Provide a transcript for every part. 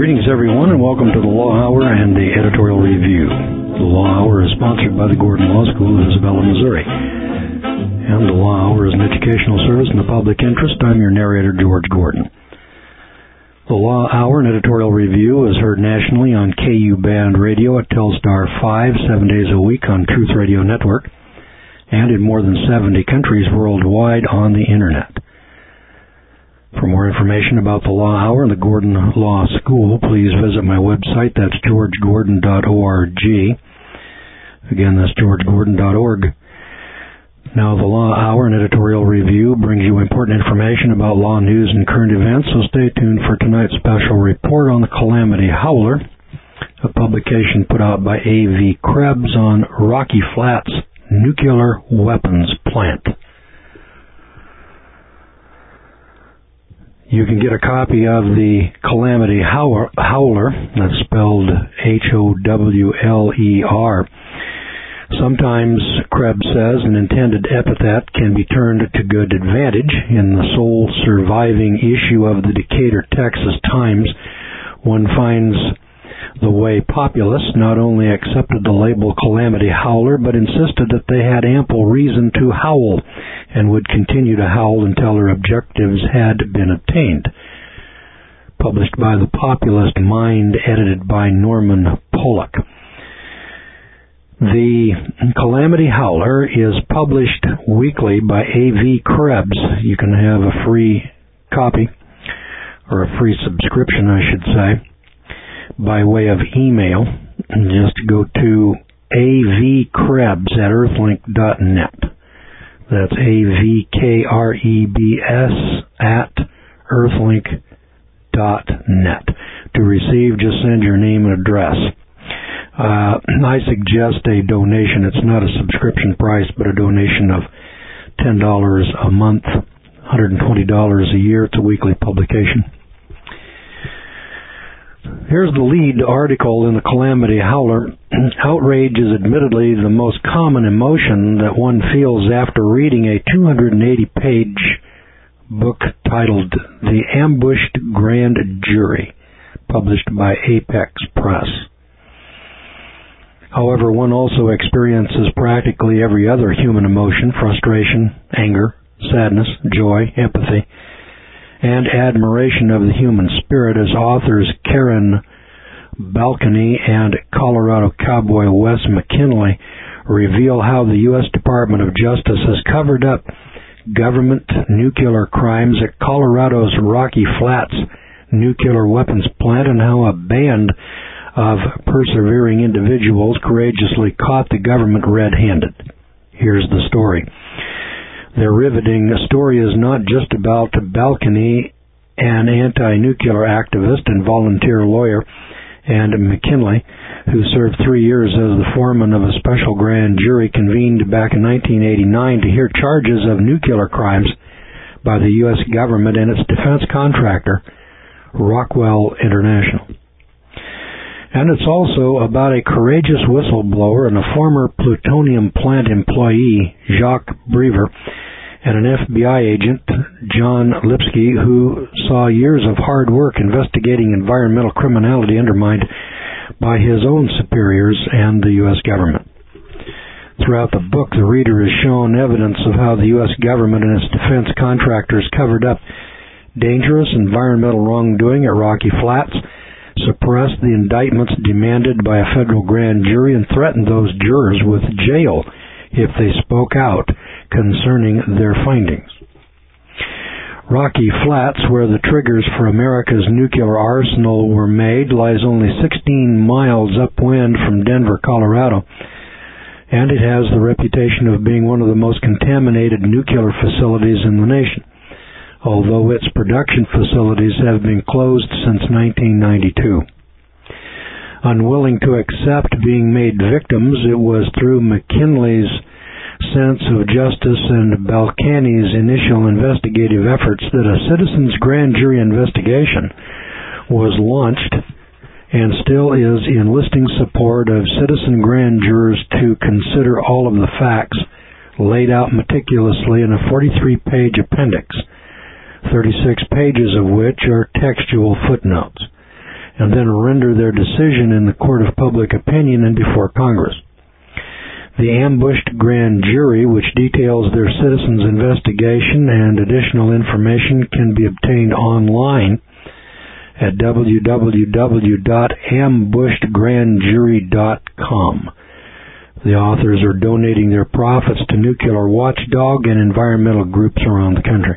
Greetings, everyone, and welcome to the Law Hour and the Editorial Review. The Law Hour is sponsored by the Gordon Law School of Isabella, Missouri. And the Law Hour is an educational service in the public interest. I'm your narrator, George Gordon. The Law Hour and Editorial Review is heard nationally on KU Band Radio at Telstar 5, 7 days a week on Truth Radio Network, and in more than 70 countries worldwide on the Internet. For more information about the Law Hour and the Gordon Law School, please visit my website. That's georgegordon.org. Again, that's georgegordon.org. Now, the Law Hour and Editorial Review brings you important information about law news and current events, so stay tuned for tonight's special report on the Calamity Howler, a publication put out by A.V. Krebs on Rocky Flats Nuclear Weapons Plant. You can get a copy of the Calamity Howler, that's spelled Howler. Sometimes, Krebs says, an intended epithet can be turned to good advantage. In the sole surviving issue of the Decatur, Texas Times, one finds the way populists not only accepted the label Calamity Howler, but insisted that they had ample reason to howl and would continue to howl until their objectives had been attained. Published by The Populist Mind, edited by Norman Pollock. The Calamity Howler is published weekly by A.V. Krebs. You can have a free copy, or a free subscription, I should say, by way of email. Just go to avkrebs at earthlink.net. That's avkrebs at earthlink.net. To receive, just send your name and address. I suggest a donation. It's not a subscription price, but a donation of $10 a month, $120 a year. It's a weekly publication. Here's the lead article in the Calamity Howler. Outrage is admittedly the most common emotion that one feels after reading a 280-page book titled The Ambushed Grand Jury, published by Apex Press. However, one also experiences practically every other human emotion: frustration, anger, sadness, joy, empathy, and admiration of the human spirit, as authors Karen Balcony and Colorado cowboy Wes McKinley reveal how the U.S. Department of Justice has covered up government nuclear crimes at Colorado's Rocky Flats nuclear weapons plant, and how a band of persevering individuals courageously caught the government red-handed. Here's the story. Their riveting story is not just about Balcony, an anti-nuclear activist and volunteer lawyer, and McKinley, who served 3 years as the foreman of a special grand jury convened back in 1989 to hear charges of nuclear crimes by the U.S. government and its defense contractor, Rockwell International. And it's also about a courageous whistleblower and a former plutonium plant employee, Jacques Brever, and an FBI agent, John Lipsky, who saw years of hard work investigating environmental criminality undermined by his own superiors and the U.S. government. Throughout the book, the reader is shown evidence of how the U.S. government and its defense contractors covered up dangerous environmental wrongdoing at Rocky Flats, suppressed the indictments demanded by a federal grand jury, and threatened those jurors with jail if they spoke out concerning their findings. Rocky Flats, where the triggers for America's nuclear arsenal were made, lies only 16 miles upwind from Denver, Colorado, and it has the reputation of being one of the most contaminated nuclear facilities in the nation, although its production facilities have been closed since 1992. Unwilling to accept being made victims, it was through McKinley's sense of justice and Balcany's initial investigative efforts that a citizen's grand jury investigation was launched and still is enlisting support of citizen grand jurors to consider all of the facts laid out meticulously in a 43-page appendix, 36 pages of which are textual footnotes. and then render their decision in the court of public opinion and before Congress. The ambushed grand jury, which details their citizens' investigation and additional information, can be obtained online at www.ambushedgrandjury.com. The authors are donating their profits to Nuclear Watchdog and environmental groups around the country.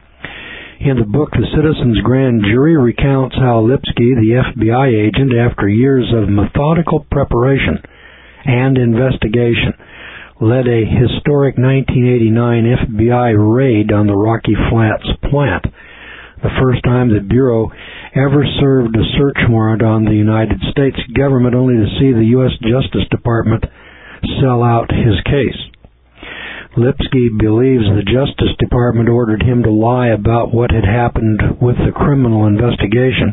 In the book, The Citizens' Grand Jury recounts how Lipsky, the FBI agent, after years of methodical preparation and investigation, led a historic 1989 FBI raid on the Rocky Flats plant, the first time the Bureau ever served a search warrant on the United States government, only to see the U.S. Justice Department sell out his case. Lipsky believes the Justice Department ordered him to lie about what had happened with the criminal investigation.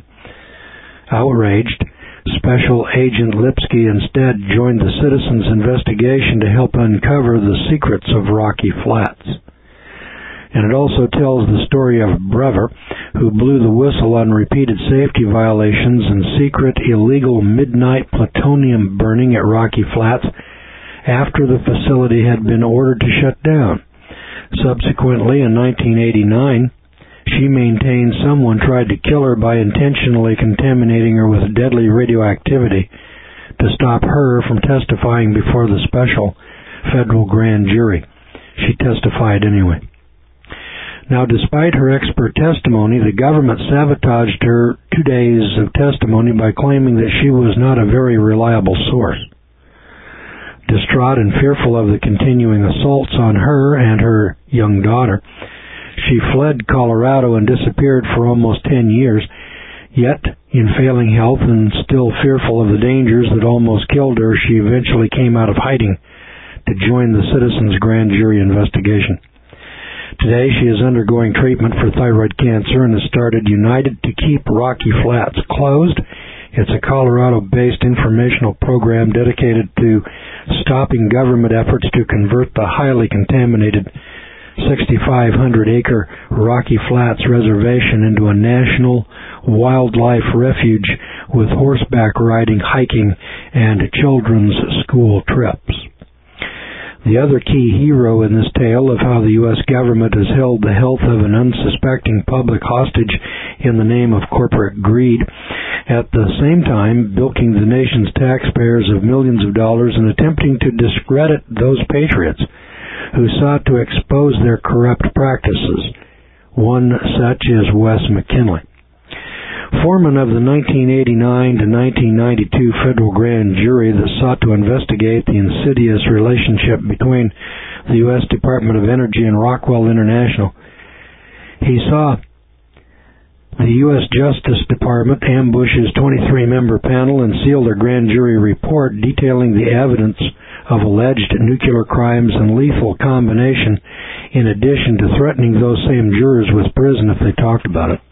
Outraged, Special Agent Lipsky instead joined the citizens' investigation to help uncover the secrets of Rocky Flats. And it also tells the story of Brever, who blew the whistle on repeated safety violations and secret illegal midnight plutonium burning at Rocky Flats after the facility had been ordered to shut down. Subsequently, in 1989, she maintained someone tried to kill her by intentionally contaminating her with deadly radioactivity to stop her from testifying before the special federal grand jury. She testified anyway. Now, despite her expert testimony, the government sabotaged her 2 days of testimony by claiming that she was not a very reliable source. Distraught and fearful of the continuing assaults on her and her young daughter, she fled Colorado and disappeared for almost 10 years. Yet, in failing health and still fearful of the dangers that almost killed her, she eventually came out of hiding to join the Citizens' Grand Jury investigation. Today, she is undergoing treatment for thyroid cancer and has started United to Keep Rocky Flats Closed. It's a Colorado-based informational program dedicated to stopping government efforts to convert the highly contaminated 6,500-acre Rocky Flats Reservation into a national wildlife refuge with horseback riding, hiking, and children's school trips. The other key hero in this tale of how the U.S. government has held the health of an unsuspecting public hostage in the name of corporate greed, at the same time bilking the nation's taxpayers of millions of dollars and attempting to discredit those patriots who sought to expose their corrupt practices. One such is Wes McKinley. Foreman of the 1989 to 1992 federal grand jury that sought to investigate the insidious relationship between the U.S. Department of Energy and Rockwell International, he saw the U.S. Justice Department ambush his 23-member panel and seal their grand jury report detailing the evidence of alleged nuclear crimes and lethal combination, in addition to threatening those same jurors with prison if they talked about it.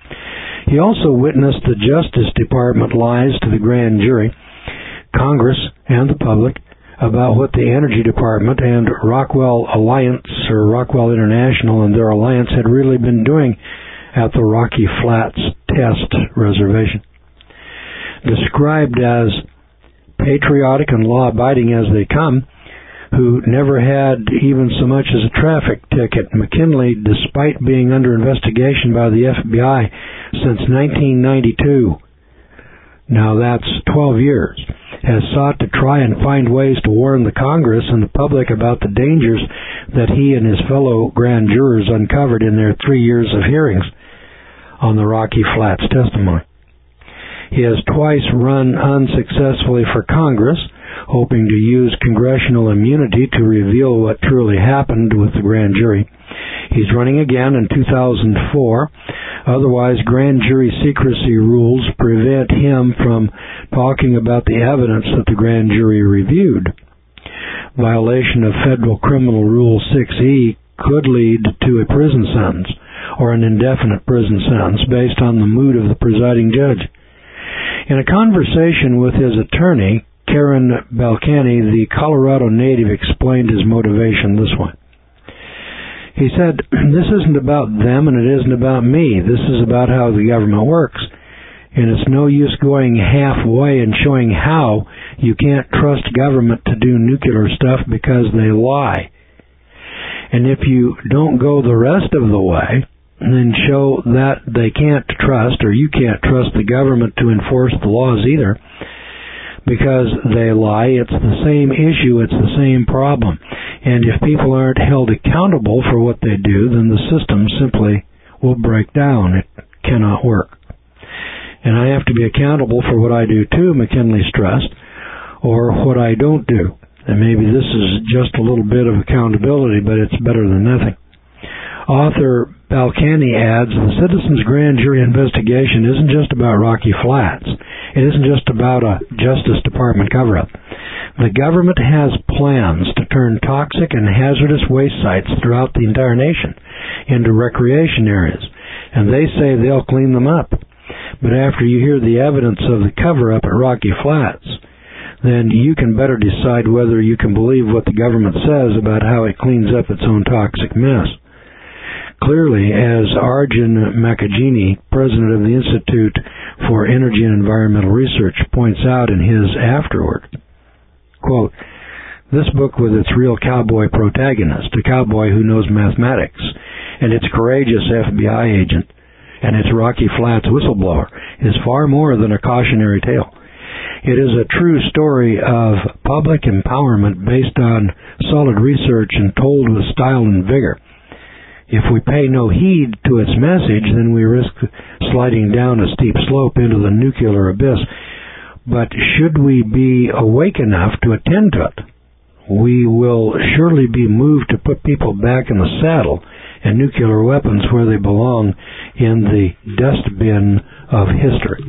He also witnessed the Justice Department lies to the grand jury, Congress, and the public about what the Energy Department and Rockwell Alliance, or Rockwell International and their alliance, had really been doing at the Rocky Flats Test Reservation. Described as patriotic and law-abiding as they come, who never had even so much as a traffic ticket, McKinley, despite being under investigation by the FBI since 1992, now that's 12 years, has sought to try and find ways to warn the Congress and the public about the dangers that he and his fellow grand jurors uncovered in their 3 years of hearings on the Rocky Flats testimony. He has twice run unsuccessfully for Congress, hoping to use congressional immunity to reveal what truly happened with the grand jury. He's running again in 2004. Otherwise, grand jury secrecy rules prevent him from talking about the evidence that the grand jury reviewed. Violation of Federal Criminal Rule 6E could lead to a prison sentence or an indefinite prison sentence based on the mood of the presiding judge. In a conversation with his attorney, Karen Balkany, the Colorado native, explained his motivation this way. He said, "This isn't about them and it isn't about me. This is about how the government works. And it's no use going halfway and showing how you can't trust government to do nuclear stuff because they lie. And if you don't go the rest of the way, then show that they can't trust, or you can't trust the government to enforce the laws either, because they lie. It's the same issue, it's the same problem. And if people aren't held accountable for what they do, then the system simply will break down. It cannot work. And I have to be accountable for what I do too, McKinley stressed, or what I don't do. And maybe this is just a little bit of accountability, but it's better than nothing. Author Balkany adds, the Citizens Grand Jury investigation isn't just about Rocky Flats. It isn't just about a Justice Department cover-up. The government has plans to turn toxic and hazardous waste sites throughout the entire nation into recreation areas, and they say they'll clean them up. But after you hear the evidence of the cover-up at Rocky Flats, then you can better decide whether you can believe what the government says about how it cleans up its own toxic mess. Clearly, as Arjun Makajini, president of the Institute for Energy and Environmental Research, points out in his afterword, quote, this book with its real cowboy protagonist, a cowboy who knows mathematics, and its courageous FBI agent, and its Rocky Flats whistleblower, is far more than a cautionary tale. It is a true story of public empowerment based on solid research and told with style and vigor. If we pay no heed to its message, then we risk sliding down a steep slope into the nuclear abyss. But should we be awake enough to attend to it, we will surely be moved to put people back in the saddle and nuclear weapons where they belong, in the dustbin of history.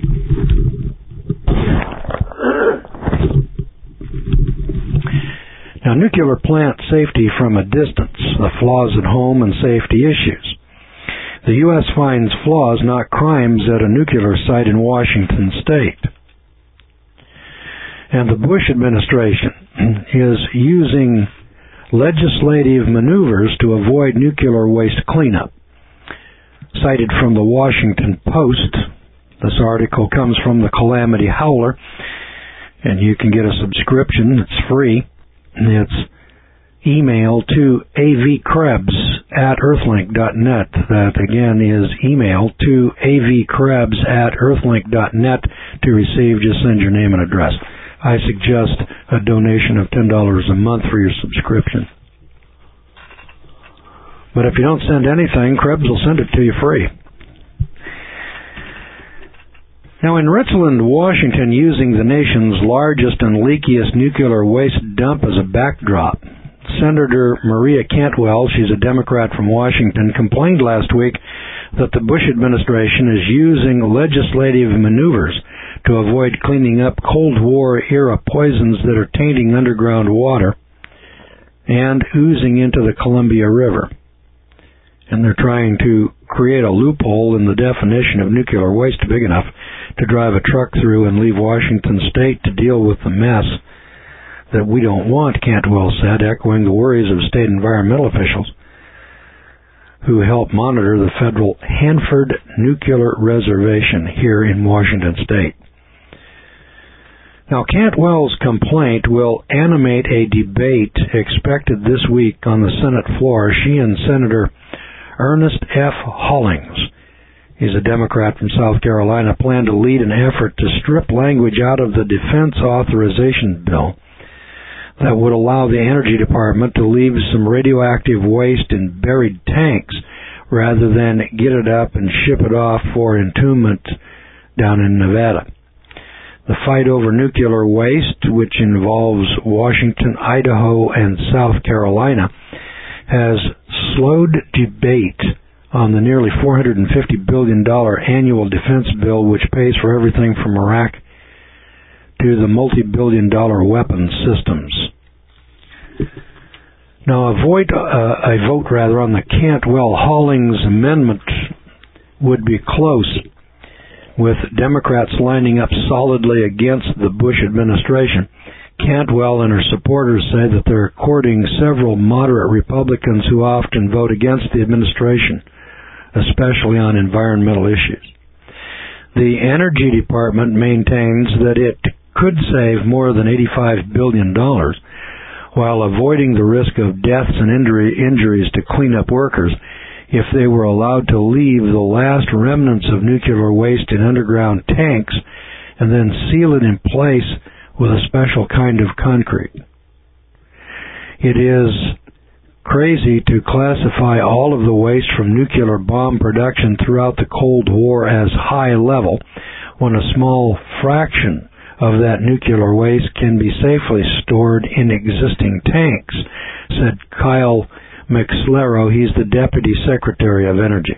Now, nuclear plant safety from a distance, the flaws at home and safety issues. The U.S. finds flaws, not crimes, at a nuclear site in Washington state. And the Bush administration is using legislative maneuvers to avoid nuclear waste cleanup. Cited from the Washington Post, this article comes from the Calamity Howler, and you can get a subscription. It's free. It's email to avkrebs@earthlink.net. That, again, is email to avkrebs@earthlink.net to receive. Just send your name and address. I suggest a donation of $10 a month for your subscription. But if you don't send anything, Krebs will send it to you free. Now, in Richland, Washington, using the nation's largest and leakiest nuclear waste dump as a backdrop, Senator Maria Cantwell, she's a Democrat from Washington, complained last week that the Bush administration is using legislative maneuvers to avoid cleaning up Cold War-era poisons that are tainting underground water and oozing into the Columbia River. And they're trying to create a loophole in the definition of nuclear waste big enough to drive a truck through and leave Washington state to deal with the mess that we don't want, Cantwell said, echoing the worries of state environmental officials who help monitor the federal Hanford Nuclear Reservation here in Washington state. Now, Cantwell's complaint will animate a debate expected this week on the Senate floor. She and Senator Ernest F. Hollings, he's a Democrat from South Carolina, plan to lead an effort to strip language out of the Defense Authorization Bill that would allow the Energy Department to leave some radioactive waste in buried tanks rather than get it up and ship it off for entombment down in Nevada. The fight over nuclear waste, which involves Washington, Idaho, and South Carolina, has slowed debate on the nearly $450 billion annual defense bill, which pays for everything from Iraq to the multi-billion-dollar weapons systems. Now, a vote on the Cantwell-Hollings amendment would be close, with Democrats lining up solidly against the Bush administration. Cantwell and her supporters say that they're courting several moderate Republicans who often vote against the administration, especially on environmental issues. The Energy Department maintains that it could save more than $85 billion while avoiding the risk of deaths and injuries to cleanup workers if they were allowed to leave the last remnants of nuclear waste in underground tanks and then seal it in place with a special kind of concrete. It is crazy to classify all of the waste from nuclear bomb production throughout the Cold War as high level when a small fraction of that nuclear waste can be safely stored in existing tanks, said Kyle McSlero. He's the Deputy Secretary of Energy.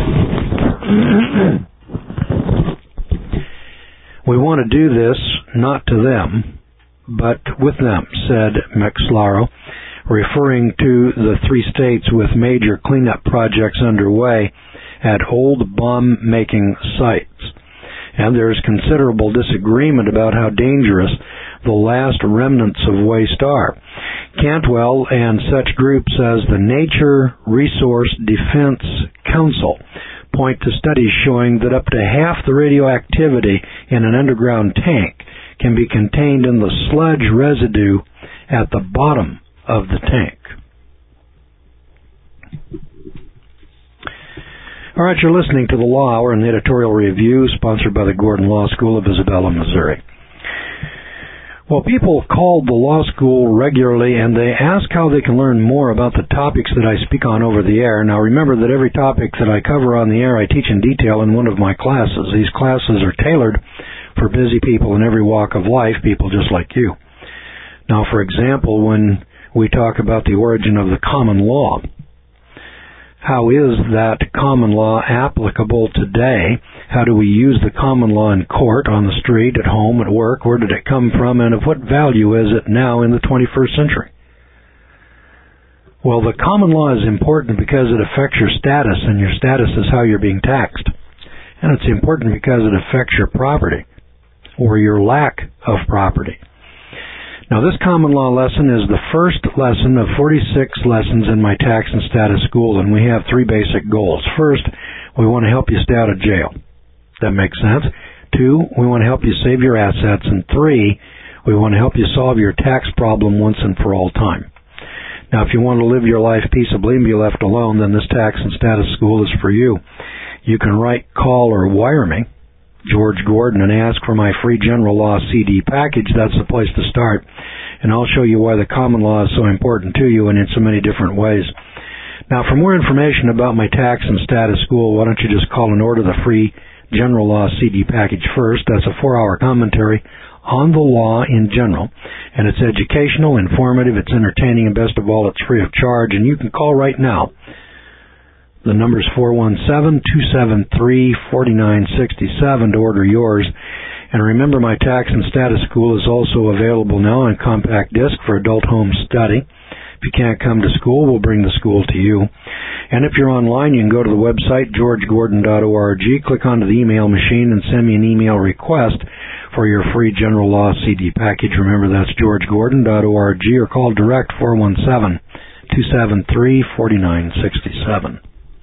We want to do this not to them, but with them, said McSlero, referring to the 3 states with major cleanup projects underway at old bomb-making sites. And there is considerable disagreement about how dangerous the last remnants of waste are. Cantwell and such groups as the Nature Resource Defense Council point to studies showing that up to half the radioactivity in an underground tank can be contained in the sludge residue at the bottom of the tank. All right, you're listening to the Law Hour and the editorial review sponsored by the Gordon Law School of Isabella, Missouri. Well, people call the law school regularly and they ask how they can learn more about the topics that I speak on over the air. Now, remember that every topic that I cover on the air I teach in detail in one of my classes. These classes are tailored for busy people in every walk of life, people just like you. Now, for example, when we talk about the origin of the common law, how is that common law applicable today? How do we use the common law in court, on the street, at home, at work? Where did it come from, and of what value is it now in the 21st century? Well, the common law is important because it affects your status, and your status is how you're being taxed. And it's important because it affects your property, or your lack of property. Now, this common law lesson is the first lesson of 46 lessons in my tax and status school, and we have 3 basic goals. First, we want to help you stay out of jail. That makes sense. 2, we want to help you save your assets. And 3, we want to help you solve your tax problem once and for all time. Now, if you want to live your life peaceably and be left alone, then this tax and status school is for you. You can write, call, or wire me, George Gordon, and ask for my free general law CD package. That's the place to start. And I'll show you why the common law is so important to you and in so many different ways. Now, for more information about my tax and status school, why don't you just call and order the free general law CD package first. That's a 4-hour commentary on the law in general. And it's educational, informative, it's entertaining, and best of all, it's free of charge. And you can call right now. The number's 417-273-4967 to order yours. And remember, my tax and status school is also available now on compact disc for adult home study. If you can't come to school, we'll bring the school to you. And if you're online, you can go to the website, georgegordon.org, click onto the email machine, and send me an email request for your free general law CD package. Remember, that's georgegordon.org, or call direct 417-273-4967.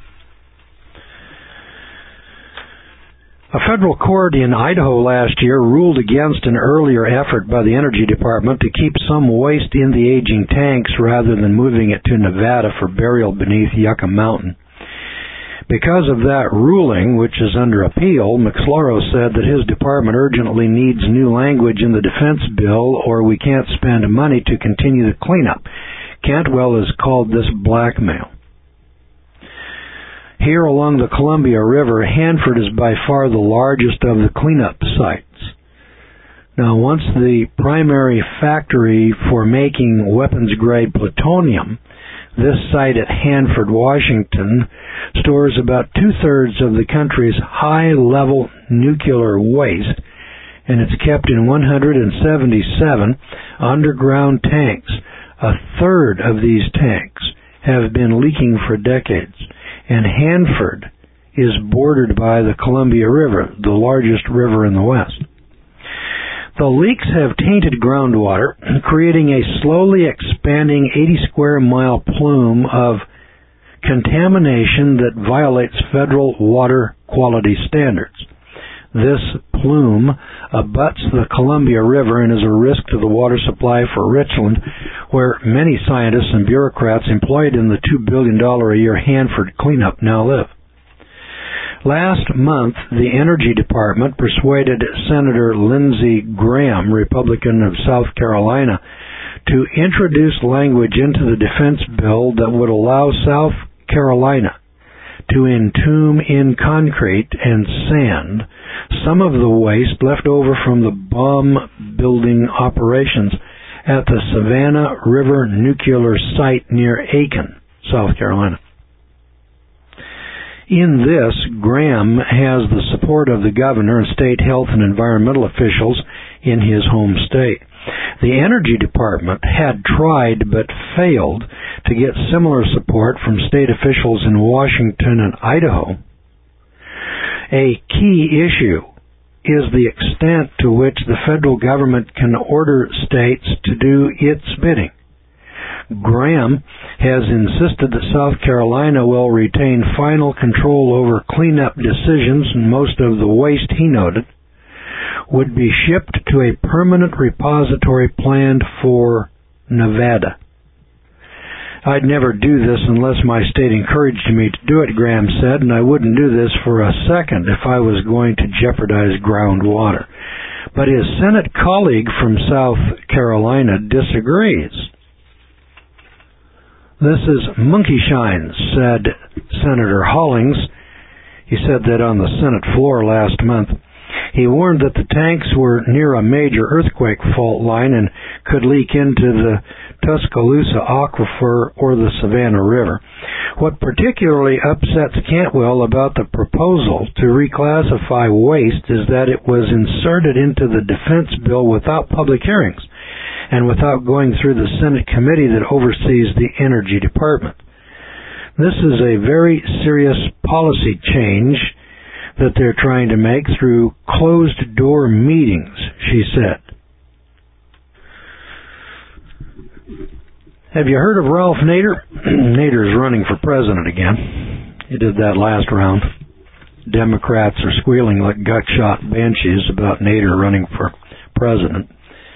A federal court in Idaho last year ruled against an earlier effort by the Energy Department to keep some waste in the aging tanks rather than moving it to Nevada for burial beneath Yucca Mountain. Because of that ruling, which is under appeal, McSlero said that his department urgently needs new language in the defense bill or we can't spend money to continue the cleanup. Cantwell has called this blackmail. Here along the Columbia River, Hanford is by far the largest of the cleanup sites. Now, once the primary factory for making weapons-grade plutonium, this site at Hanford, Washington, stores about 2/3 of the country's high-level nuclear waste, and it's kept in 177 underground tanks. 1/3 of these tanks have been leaking for decades. And Hanford is bordered by the Columbia River, the largest river in the West. The leaks have tainted groundwater, creating a slowly expanding 80-square-mile plume of contamination that violates federal water quality standards. This plume abuts the Columbia River and is a risk to the water supply for Richland, where many scientists and bureaucrats employed in the $2 billion a year Hanford cleanup now live. Last month, the Energy Department persuaded Senator Lindsey Graham, Republican of South Carolina, to introduce language into the defense bill that would allow South Carolina to entomb in concrete and sand some of the waste left over from the bomb-building operations at the Savannah River nuclear site near Aiken, South Carolina. In this, Graham has the support of the governor and state health and environmental officials in his home state. The Energy Department had tried but failed to get similar support from state officials in Washington and Idaho. A key issue is the extent to which the federal government can order states to do its bidding. Graham has insisted that South Carolina will retain final control over cleanup decisions, and most of the waste, he noted, would be shipped to a permanent repository planned for Nevada. I'd never do this unless my state encouraged me to do it, Graham said, and I wouldn't do this for a second if I was going to jeopardize groundwater. But his Senate colleague from South Carolina disagrees. This is monkey shines, said Senator Hollings. He said that on the Senate floor last month. He warned that the tanks were near a major earthquake fault line and could leak into the Tuscaloosa Aquifer or the Savannah River. What particularly upsets Cantwell about the proposal to reclassify waste is that it was inserted into the defense bill without public hearings and without going through the Senate committee that oversees the Energy Department. This is a very serious policy change that they're trying to make through closed-door meetings, she said. Have you heard of Ralph Nader? Nader's running for president again. He did that last round. Democrats are squealing like gut-shot banshees about Nader running for president.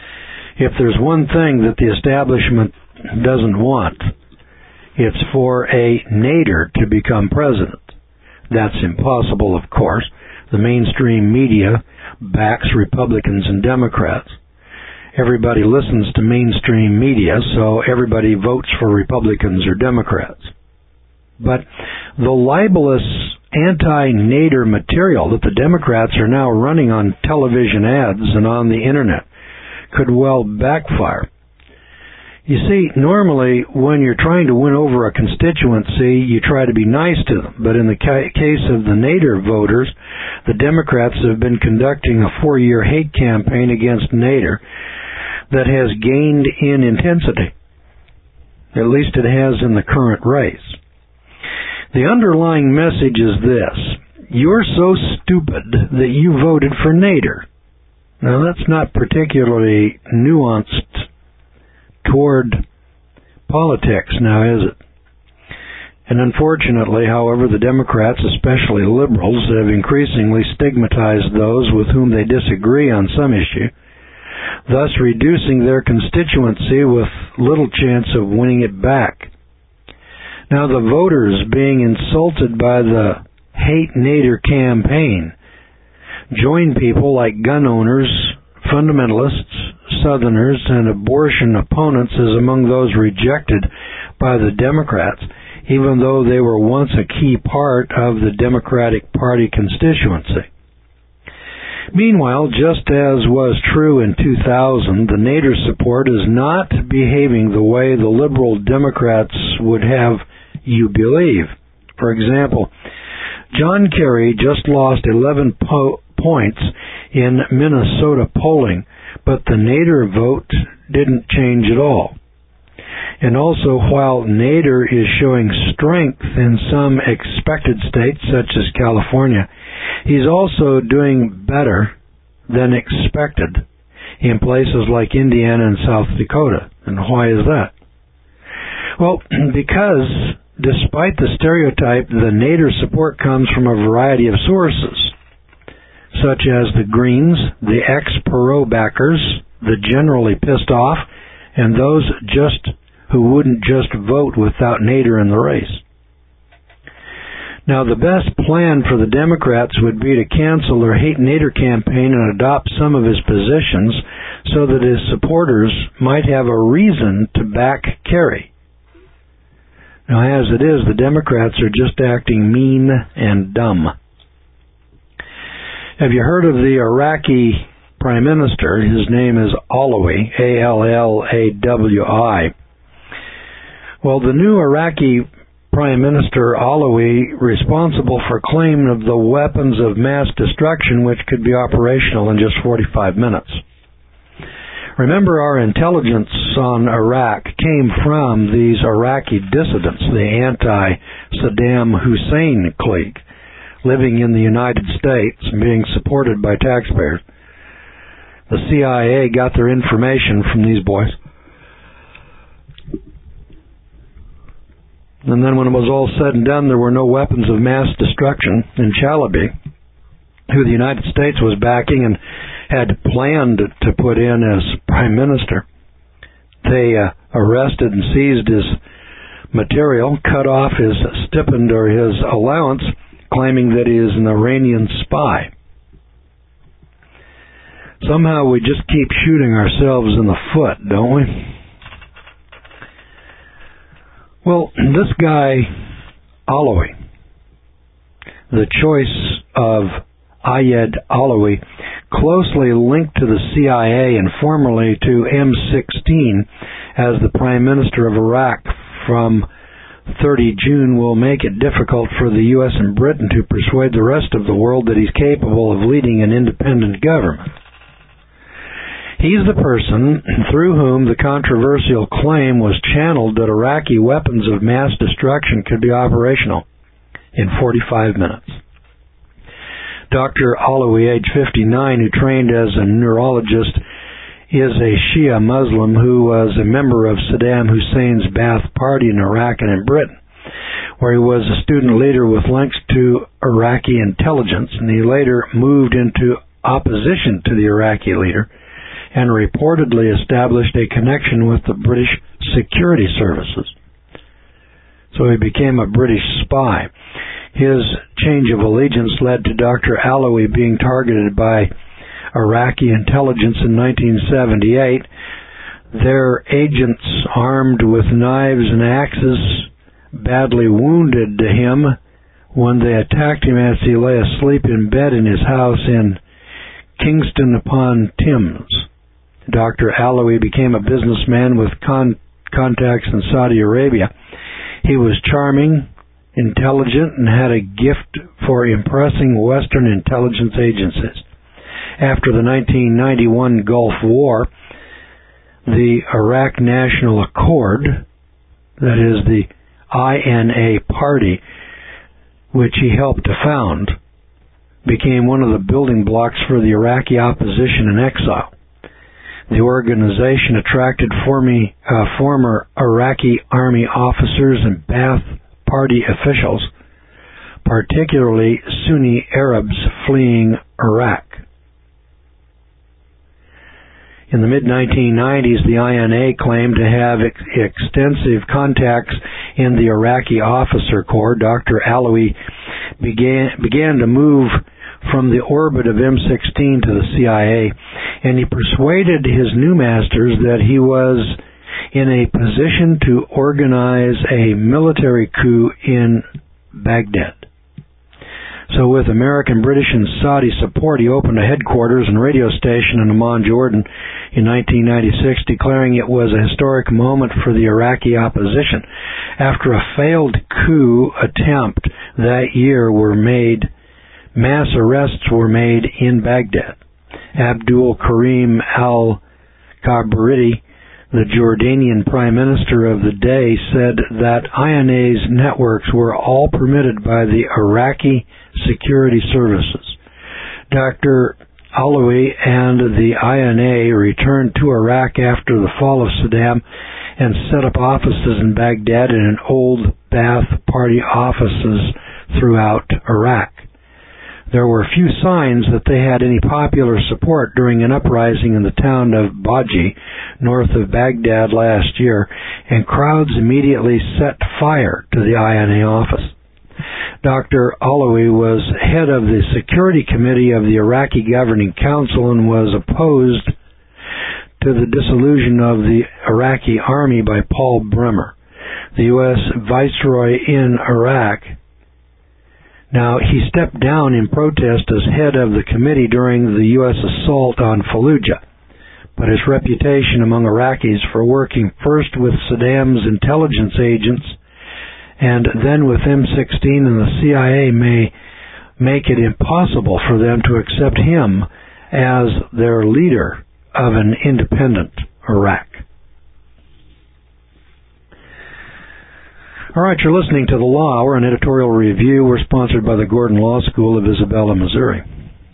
If there's one thing that the establishment doesn't want, it's for a Nader to become president. That's impossible, of course. The mainstream media backs Republicans and Democrats. Everybody listens to mainstream media, so everybody votes for Republicans or Democrats. But the libelous anti-Nader material that the Democrats are now running on television ads and on the Internet could well backfire. You see, normally when you're trying to win over a constituency, you try to be nice to them. But in the case of the Nader voters, the Democrats have been conducting a 4-year hate campaign against Nader that has gained in intensity. At least it has in the current race. The underlying message is this: you're so stupid that you voted for Nader. Now, that's not particularly nuanced toward politics now, is it? And unfortunately, however, the Democrats, especially liberals, have increasingly stigmatized those with whom they disagree on some issue, thus reducing their constituency with little chance of winning it back. Now, the voters being insulted by the Hate Nader campaign join people like gun owners, fundamentalists, Southerners, and abortion opponents as among those rejected by the Democrats, even though they were once a key part of the Democratic Party constituency. Meanwhile, just as was true in 2000, the Nader support is not behaving the way the liberal Democrats would have you believe. For example, John Kerry just lost 11 points in Minnesota polling, but the Nader vote didn't change at all. And also, while Nader is showing strength in some expected states, such as California, he's also doing better than expected in places like Indiana and South Dakota. And why is that? Well, because despite the stereotype, the Nader support comes from a variety of sources. such as the Greens, the ex-Perot backers, the generally pissed off, and those who wouldn't just vote without Nader in the race. Now, the best plan for the Democrats would be to cancel their Hate Nader campaign and adopt some of his positions so that his supporters might have a reason to back Kerry. Now, as it is, the Democrats are just acting mean and dumb. Have you heard of the Iraqi Prime Minister? His name is Allawi, Allawi. Well, the new Iraqi Prime Minister Allawi, responsible for claim of the weapons of mass destruction which could be operational in just 45 minutes. Remember, our intelligence on Iraq came from these Iraqi dissidents, the anti-Saddam Hussein clique, living in the United States and being supported by taxpayers. The CIA got their information from these boys. And then when it was all said and done, there were no weapons of mass destruction in Chalabi, who the United States was backing and had planned to put in as Prime Minister. They arrested and seized his material, cut off his stipend or his allowance, claiming that he is an Iranian spy. Somehow we just keep shooting ourselves in the foot, don't we? Well, this guy, Allawi, the choice of Ayed Allawi, closely linked to the CIA and formerly to M16 as the Prime Minister of Iraq from 30 June, will make it difficult for the U.S. and Britain to persuade the rest of the world that he's capable of leading an independent government. He's the person through whom the controversial claim was channeled that Iraqi weapons of mass destruction could be operational in 45 minutes. Dr. Allawi, age 59, who trained as a neurologist, is a Shia Muslim who was a member of Saddam Hussein's Ba'ath Party in Iraq and in Britain, where he was a student leader with links to Iraqi intelligence, and he later moved into opposition to the Iraqi leader and reportedly established a connection with the British security services. So he became a British spy. His change of allegiance led to Dr. Allawi being targeted by Iraqi intelligence in 1978. Their agents, armed with knives and axes, badly wounded him when they attacked him as he lay asleep in bed in his house in Kingston upon Thames. Dr. Allawi became a businessman with contacts in Saudi Arabia. He was charming, intelligent, and had a gift for impressing Western intelligence agencies. After the 1991 Gulf War, the Iraq National Accord, that is the INA party, which he helped to found, became one of the building blocks for the Iraqi opposition in exile. The organization attracted former Iraqi army officers and Ba'ath Party officials, particularly Sunni Arabs fleeing Iraq. In the mid-1990s, the INA claimed to have extensive contacts in the Iraqi officer corps. Dr. Allawi began to move from the orbit of M16 to the CIA, and he persuaded his new masters that he was in a position to organize a military coup in Baghdad. So with American, British, and Saudi support, he opened a headquarters and radio station in Amman, Jordan in 1996, declaring it was a historic moment for the Iraqi opposition. After a failed coup attempt that year mass arrests were made in Baghdad. Abdul Karim al-Kabriti, the Jordanian Prime Minister of the day, said that INA's networks were all permitted by the Iraqi security services. Dr. Allawi and the INA returned to Iraq after the fall of Saddam and set up offices in Baghdad and in old Ba'ath Party offices throughout Iraq. There were few signs that they had any popular support during an uprising in the town of Baji, north of Baghdad last year, and crowds immediately set fire to the INA office. Dr. Alawi was head of the Security Committee of the Iraqi Governing Council and was opposed to the dissolution of the Iraqi army by Paul Bremer, the U.S. Viceroy in Iraq. Now, he stepped down in protest as head of the committee during the U.S. assault on Fallujah, but his reputation among Iraqis for working first with Saddam's intelligence agents and then with M16 and the CIA may make it impossible for them to accept him as their leader of an independent Iraq. All right, you're listening to The Law Hour, an editorial review. We're sponsored by the Gordon Law School of Isabella, Missouri.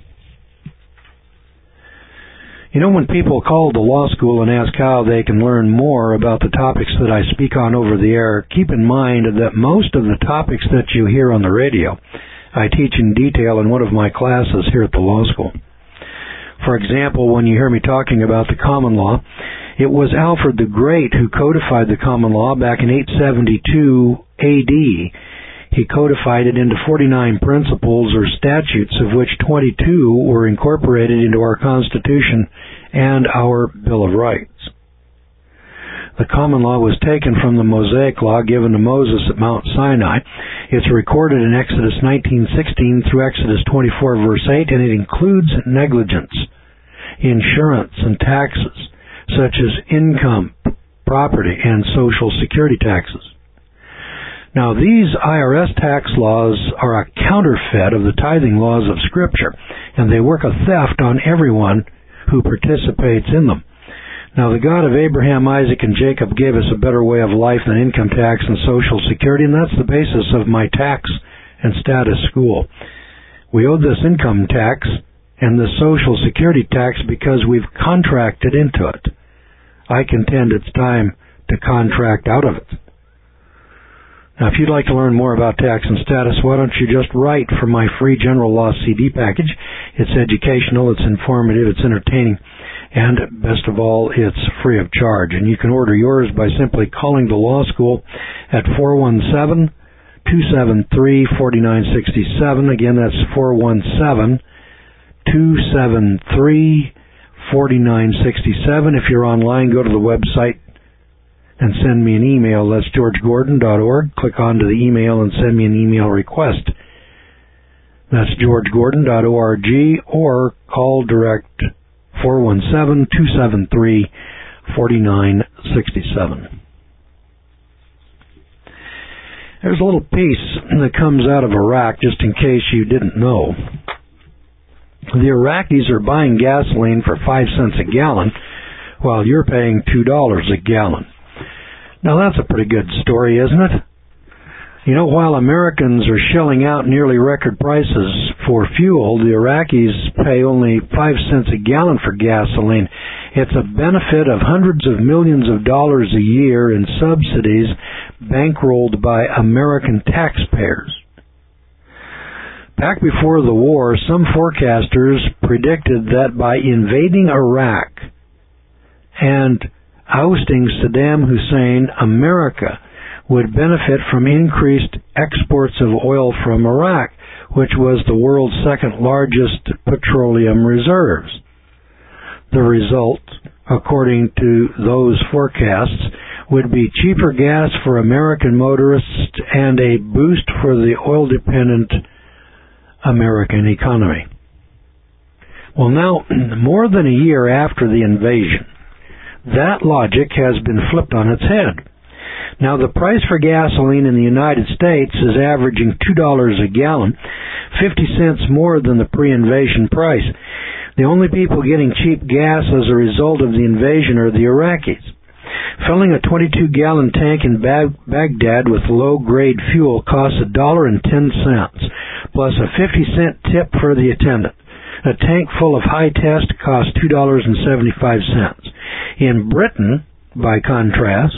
You know, when people call the law school and ask how they can learn more about the topics that I speak on over the air, keep in mind that most of the topics that you hear on the radio, I teach in detail in one of my classes here at the law school. For example, when you hear me talking about the common law, it was Alfred the Great who codified the common law back in 872 AD. He codified it into 49 principles or statutes, of which 22 were incorporated into our Constitution and our Bill of Rights. The common law was taken from the Mosaic Law given to Moses at Mount Sinai. It's recorded in Exodus 19:16 through Exodus 24, verse 8, and it includes negligence, insurance, and taxes, such as income, property, and Social Security taxes. Now, these IRS tax laws are a counterfeit of the tithing laws of Scripture, and they work a theft on everyone who participates in them. Now, the God of Abraham, Isaac, and Jacob gave us a better way of life than income tax and Social Security, and that's the basis of my tax and status school. We owe this income tax and the Social Security tax because we've contracted into it. I contend it's time to contract out of it. Now, if you'd like to learn more about tax and status, why don't you just write for my free general law CD package? It's educational, it's informative, it's entertaining, and best of all, it's free of charge. And you can order yours by simply calling the law school at 417-273-4967. Again, that's 417-273-4967. If you're online, go to the website and send me an email. That's georgegordon.org. Click onto the email and send me an email request. That's georgegordon.org, or call direct 417-273-4967. There's a little piece that comes out of Iraq, just in case you didn't know. The Iraqis are buying gasoline for 5 cents a gallon, while you're paying $2 a gallon. Now, that's a pretty good story, isn't it? You know, while Americans are shelling out nearly record prices for fuel, the Iraqis pay only 5 cents a gallon for gasoline. It's a benefit of hundreds of millions of dollars a year in subsidies bankrolled by American taxpayers. Back before the war, some forecasters predicted that by invading Iraq and ousting Saddam Hussein, America would benefit from increased exports of oil from Iraq, which was the world's second largest petroleum reserves. The result, according to those forecasts, would be cheaper gas for American motorists and a boost for the oil-dependent American economy. Well, now, more than a year after the invasion, that logic has been flipped on its head. Now, the price for gasoline in the United States is averaging $2 a gallon, 50 cents more than the pre-invasion price. The only people getting cheap gas as a result of the invasion are the Iraqis. Filling a 22-gallon tank in Baghdad with low-grade fuel costs $1.10, plus a 50-cent tip for the attendant. A tank full of high test costs $2.75. In Britain, by contrast,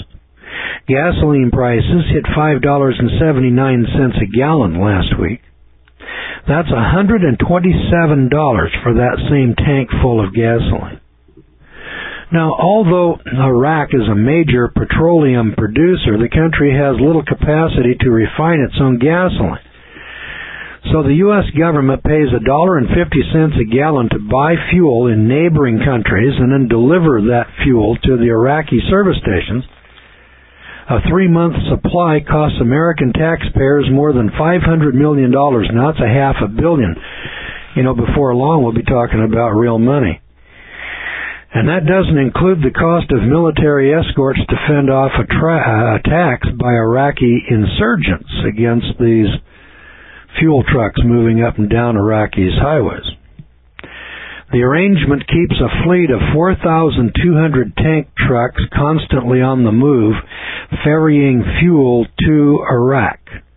gasoline prices hit $5.79 a gallon last week. That's $127 for that same tank full of gasoline. Now, although Iraq is a major petroleum producer, the country has little capacity to refine its own gasoline. So the U.S. government pays $1.50 a gallon to buy fuel in neighboring countries and then deliver that fuel to the Iraqi service stations. A 3-month supply costs American taxpayers more than $500 million. Now, that's $500 million. Before long, we'll be talking about real money. And that doesn't include the cost of military escorts to fend off attacks by Iraqi insurgents against these fuel trucks moving up and down Iraqi's highways. The arrangement keeps a fleet of 4,200 tank trucks constantly on the move, ferrying fuel to Iraq.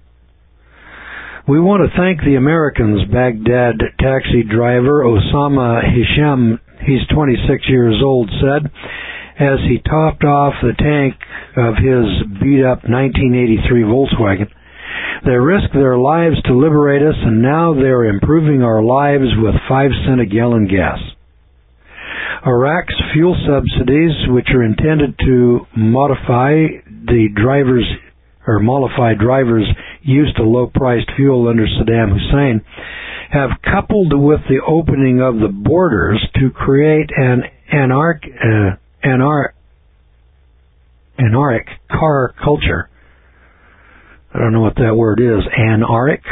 We want to thank the Americans, Baghdad taxi driver Osama Hisham, he's 26 years old, said, as he topped off the tank of his beat-up 1983 Volkswagen. They risked their lives to liberate us, and now they're improving our lives with 5 cents a gallon gas. Iraq's fuel subsidies, which are intended to mollify drivers used to low-priced fuel under Saddam Hussein, have coupled with the opening of the borders to create an anarchic car culture. I don't know what that word is. Anarchic?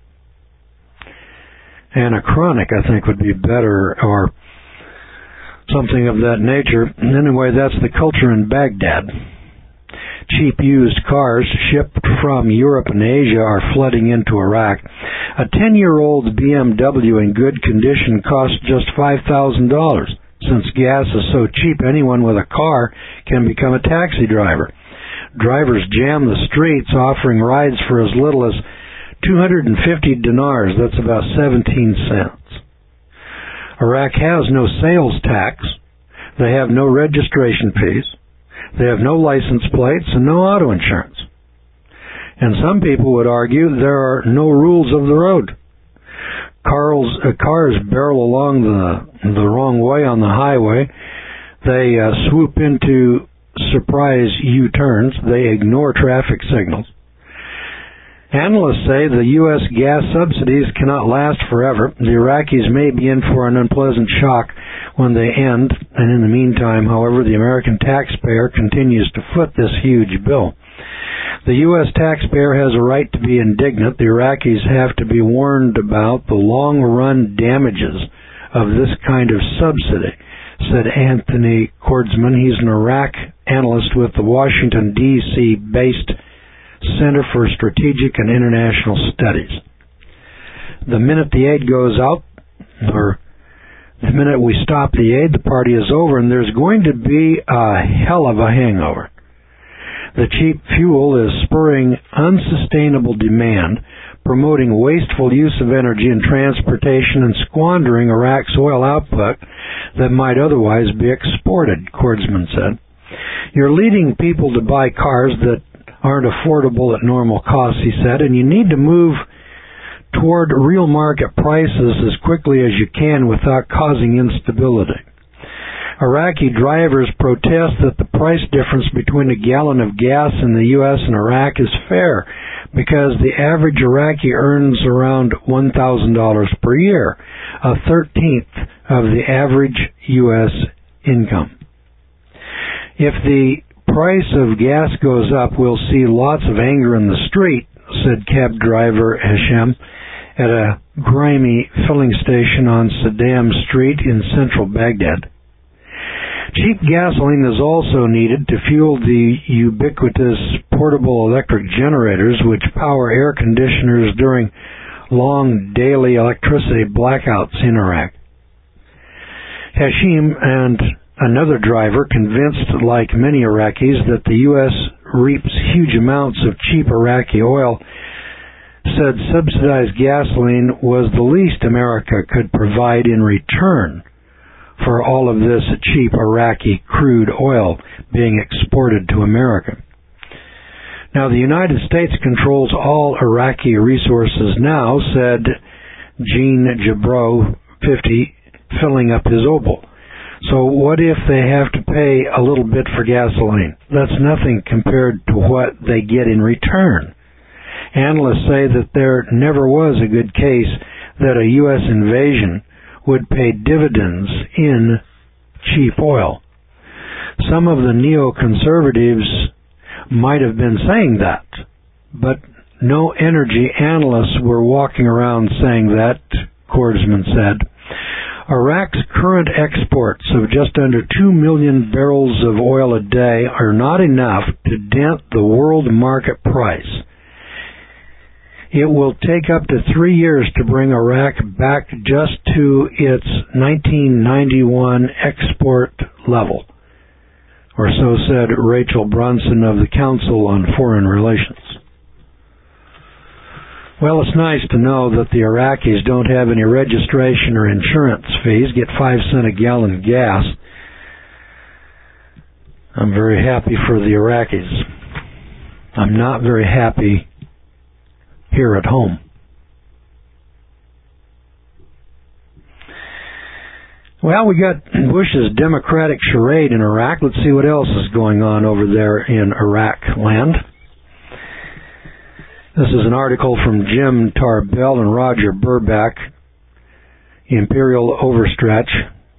Anachronic, I think, would be better, or something of that nature. Anyway, that's the culture in Baghdad. Cheap used cars shipped from Europe and Asia are flooding into Iraq. A 10-year-old BMW in good condition costs just $5,000. Since gas is so cheap, anyone with a car can become a taxi driver. Drivers jam the streets, offering rides for as little as 250 dinars. That's about 17 cents. Iraq has no sales tax. They have no registration fees. They have no license plates and no auto insurance. And some people would argue there are no rules of the road. Cars barrel along the wrong way on the highway. They swoop into surprise U-turns. They ignore traffic signals. Analysts say the U.S. gas subsidies cannot last forever. The Iraqis may be in for an unpleasant shock when they end, and in the meantime, however, the American taxpayer continues to foot this huge bill. The U.S. taxpayer has a right to be indignant. The Iraqis have to be warned about the long-run damages of this kind of subsidy, said Anthony Kordsman. He's an Iraq analyst with the Washington, D.C.-based Center for Strategic and International Studies. The minute the aid goes out, or the minute we stop the aid, the party is over, and there's going to be a hell of a hangover. The cheap fuel is spurring unsustainable demand, promoting wasteful use of energy and transportation, and squandering Iraq's oil output that might otherwise be exported, Kordsman said. You're leading people to buy cars that aren't affordable at normal costs, he said, and you need to move toward real market prices as quickly as you can without causing instability. Iraqi drivers protest that the price difference between a gallon of gas in the U.S. and Iraq is fair because the average Iraqi earns around $1,000 per year, a 13th of the average U.S. income. If the price of gas goes up, we'll see lots of anger in the street, said cab driver Hisham at a grimy filling station on Saddam Street in central Baghdad. Cheap gasoline is also needed to fuel the ubiquitous portable electric generators which power air conditioners during long daily electricity blackouts in Iraq. Hashim and another driver, convinced like many Iraqis that the U.S. reaps huge amounts of cheap Iraqi oil, said subsidized gasoline was the least America could provide in return for all of this cheap Iraqi crude oil being exported to America. Now, the United States controls all Iraqi resources now, said Gene Jabreau, 50, filling up his Opel. So what if they have to pay a little bit for gasoline? That's nothing compared to what they get in return. Analysts say that there never was a good case that a U.S. invasion would pay dividends in cheap oil. Some of the neoconservatives might have been saying that, but no energy analysts were walking around saying that, Kordsman said. Iraq's current exports of just under 2 million barrels of oil a day are not enough to dent the world market price. It will take up to 3 years to bring Iraq back just to its 1991 export level, or so said Rachel Brunson of the Council on Foreign Relations. Well, it's nice to know that the Iraqis don't have any registration or insurance fees, get 5 cents a gallon gas. I'm very happy for the Iraqis. I'm not very happy here at home. Well, we got Bush's Democratic charade in Iraq. Let's see what else is going on over there in Iraq land. This is an article from Jim Tarbell and Roger Burback, Imperial Overstretch.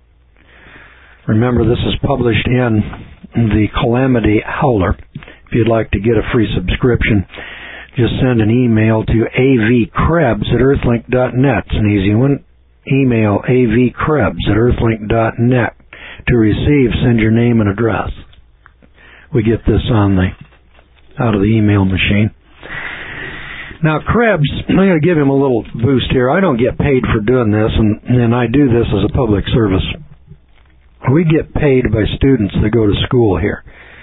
Remember, this is published in the Calamity Howler. If you'd like to get a free subscription, just send an email to avkrebs@earthlink.net. It's an easy one. Email avkrebs@earthlink.net. To receive, send your name and address. We get this out of the email machine. Now, Krebs, I'm going to give him a little boost here. I don't get paid for doing this, and I do this as a public service. We get paid by students that go to school here.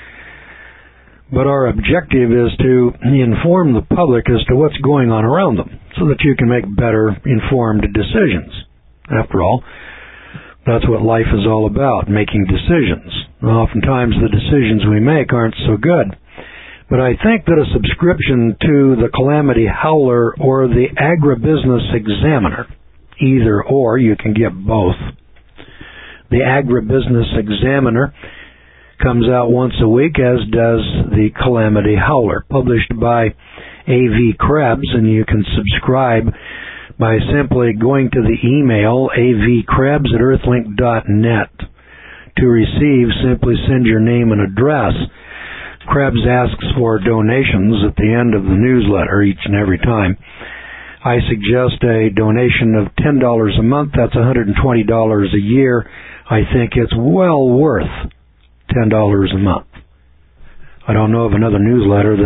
But our objective is to inform the public as to what's going on around them so that you can make better informed decisions. After all, that's what life is all about, making decisions. Oftentimes the decisions we make aren't so good. But I think that a subscription to the Calamity Howler or the Agribusiness Examiner, either or, you can get both. The Agribusiness Examiner comes out once a week, as does the Calamity Howler, published by A.V. Krebs, and you can subscribe by simply going to the email avkrebs@earthlink.net. To receive, simply send your name and address. Krebs asks for donations at the end of the newsletter each and every time. I suggest a donation of $10 a month. That's $120 a year. I think it's well worth $10 a month. I don't know of another newsletter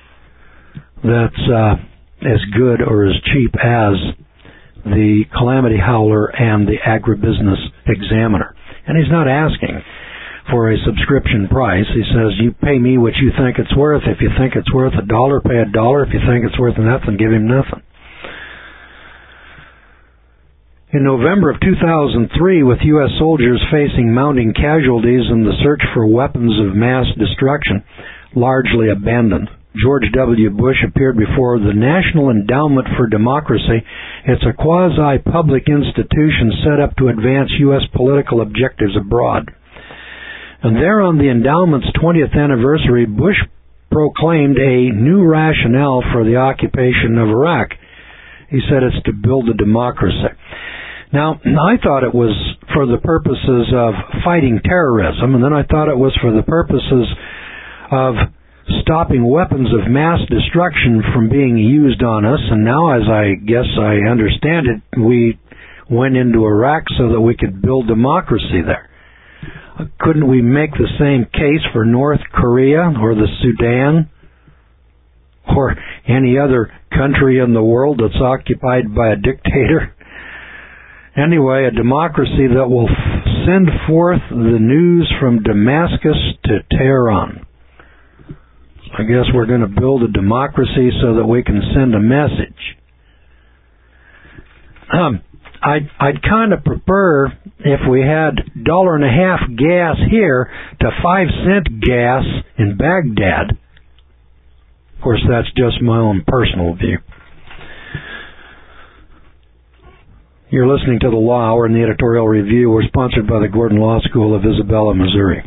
that's as good or as cheap as the Calamity Howler and the Agribusiness Examiner. And he's not asking for a subscription price. He says, you pay me what you think it's worth. If you think it's worth $1, pay $1. If you think it's worth nothing, give him nothing. In November of 2003, with U.S. soldiers facing mounting casualties in the search for weapons of mass destruction, largely abandoned, George W. Bush appeared before the National Endowment for Democracy. It's a quasi-public institution set up to advance U.S. political objectives abroad. And there on the endowment's 20th anniversary, Bush proclaimed a new rationale for the occupation of Iraq. He said it's to build a democracy. Now, I thought it was for the purposes of fighting terrorism, and then I thought it was for the purposes of stopping weapons of mass destruction from being used on us, and now, as I guess I understand it, we went into Iraq so that we could build democracy there. Couldn't we make the same case for North Korea or the Sudan or any other country in the world that's occupied by a dictator? Anyway, a democracy that will send forth the news from Damascus to Tehran. I guess we're going to build a democracy so that we can send a message. I'd kind of prefer if we had $1.50 gas here to 5-cent gas in Baghdad. Of course, that's just my own personal view. You're listening to The Law Hour and the editorial review. We're sponsored by the Gordon Law School of Isabella, Missouri.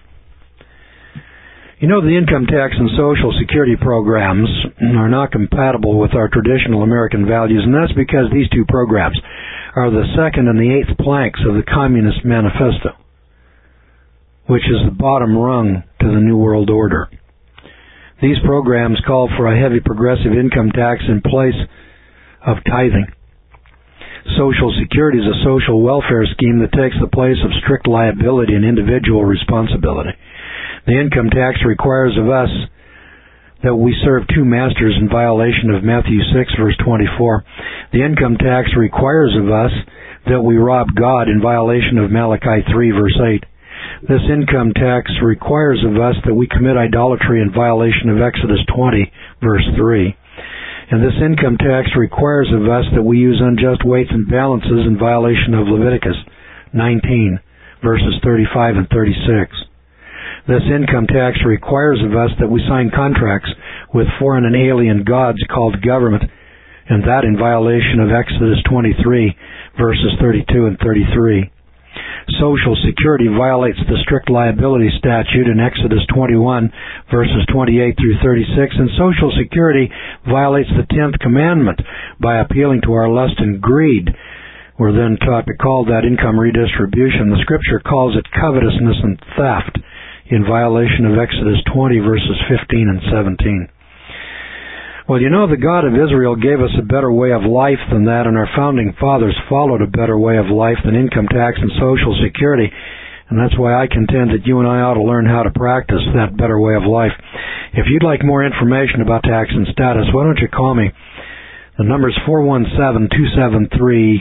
You know, the income tax and Social Security programs are not compatible with our traditional American values, and that's because these two programs are the second and the eighth planks of the Communist Manifesto, which is the bottom rung to the New World Order. These programs call for a heavy progressive income tax in place of tithing. Social Security is a social welfare scheme that takes the place of strict liability and individual responsibility. The income tax requires of us that we serve two masters in violation of Matthew 6, verse 24. The income tax requires of us that we rob God in violation of Malachi 3, verse 8. This income tax requires of us that we commit idolatry in violation of Exodus 20, verse 3. And this income tax requires of us that we use unjust weights and balances in violation of Leviticus 19, verses 35 and 36. This income tax requires of us that we sign contracts with foreign and alien gods called government, and that in violation of Exodus 23, verses 32 and 33. Social Security violates the strict liability statute in Exodus 21, verses 28 through 36, and Social Security violates the 10th commandment by appealing to our lust and greed. We're then taught to call that income redistribution. The Scripture calls it covetousness and theft in violation of Exodus 20, verses 15 and 17. Well, you know, the God of Israel gave us a better way of life than that, and our founding fathers followed a better way of life than income tax and Social Security, and that's why I contend that you and I ought to learn how to practice that better way of life. If you'd like more information about tax and status, why don't you call me? The number's 417-273-4967,